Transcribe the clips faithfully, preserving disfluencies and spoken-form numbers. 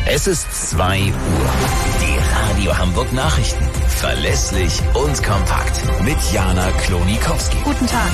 Es ist zwei Uhr. Die Radio Hamburg Nachrichten. Verlässlich und kompakt. Mit Jana Klonikowski. Guten Tag.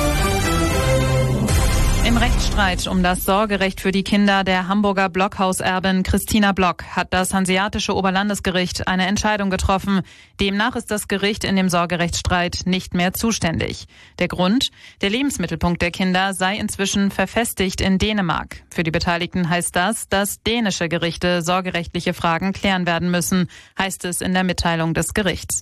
Im Rechtsstreit um das Sorgerecht für die Kinder der Hamburger Blockhauserbin Christina Block hat das Hanseatische Oberlandesgericht eine Entscheidung getroffen. Demnach ist das Gericht in dem Sorgerechtsstreit nicht mehr zuständig. Der Grund? Der Lebensmittelpunkt der Kinder sei inzwischen verfestigt in Dänemark. Für die Beteiligten heißt das, dass dänische Gerichte sorgerechtliche Fragen klären werden müssen, heißt es in der Mitteilung des Gerichts.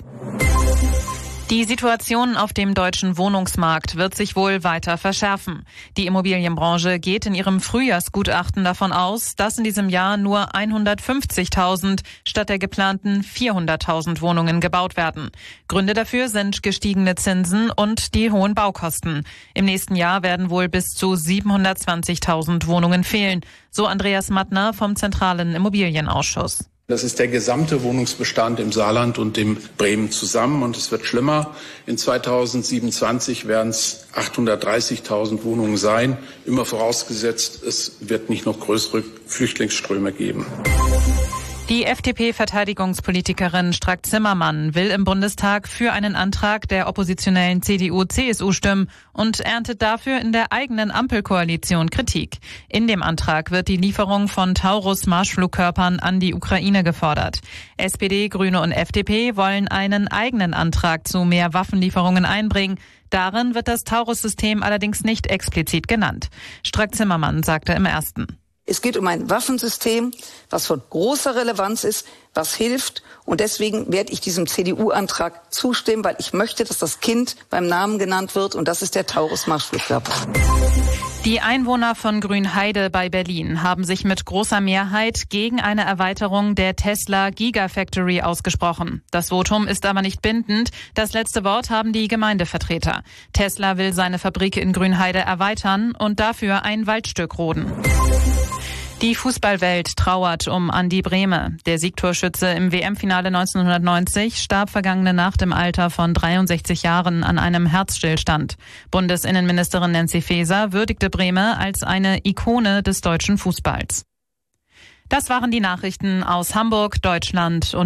Die Situation auf dem deutschen Wohnungsmarkt wird sich wohl weiter verschärfen. Die Immobilienbranche geht in ihrem Frühjahrsgutachten davon aus, dass in diesem Jahr nur hundertfünfzigtausend statt der geplanten vierhunderttausend Wohnungen gebaut werden. Gründe dafür sind gestiegene Zinsen und die hohen Baukosten. Im nächsten Jahr werden wohl bis zu siebenhundertzwanzigtausend Wohnungen fehlen, so Andreas Mattner vom Zentralen Immobilienausschuss. Das ist der gesamte Wohnungsbestand im Saarland und in Bremen zusammen, und es wird schlimmer. In zweitausendsiebenundzwanzig werden es achthundertdreißigtausend Wohnungen sein, immer vorausgesetzt, es wird nicht noch größere Flüchtlingsströme geben. Die F D P-Verteidigungspolitikerin Strack-Zimmermann will im Bundestag für einen Antrag der oppositionellen C D U C S U stimmen und erntet dafür in der eigenen Ampelkoalition Kritik. In dem Antrag wird die Lieferung von Taurus-Marschflugkörpern an die Ukraine gefordert. S P D, Grüne und F D P wollen einen eigenen Antrag zu mehr Waffenlieferungen einbringen. Darin wird das Taurus-System allerdings nicht explizit genannt. Strack-Zimmermann sagte im ersten: Es geht um ein Waffensystem, was von großer Relevanz ist, was hilft. Und deswegen werde ich diesem C D U-Antrag zustimmen, weil ich möchte, dass das Kind beim Namen genannt wird. Und das ist der Taurus-Marschflugkörper. Die Einwohner von Grünheide bei Berlin haben sich mit großer Mehrheit gegen eine Erweiterung der Tesla Gigafactory ausgesprochen. Das Votum ist aber nicht bindend. Das letzte Wort haben die Gemeindevertreter. Tesla will seine Fabrik in Grünheide erweitern und dafür ein Waldstück roden. Die Fußballwelt trauert um Andi Brehme. Der Siegtorschütze im W M-Finale neunzehnhundertneunzig starb vergangene Nacht im Alter von dreiundsechzig Jahren an einem Herzstillstand. Bundesinnenministerin Nancy Faeser würdigte Brehme als eine Ikone des deutschen Fußballs. Das waren die Nachrichten aus Hamburg, Deutschland und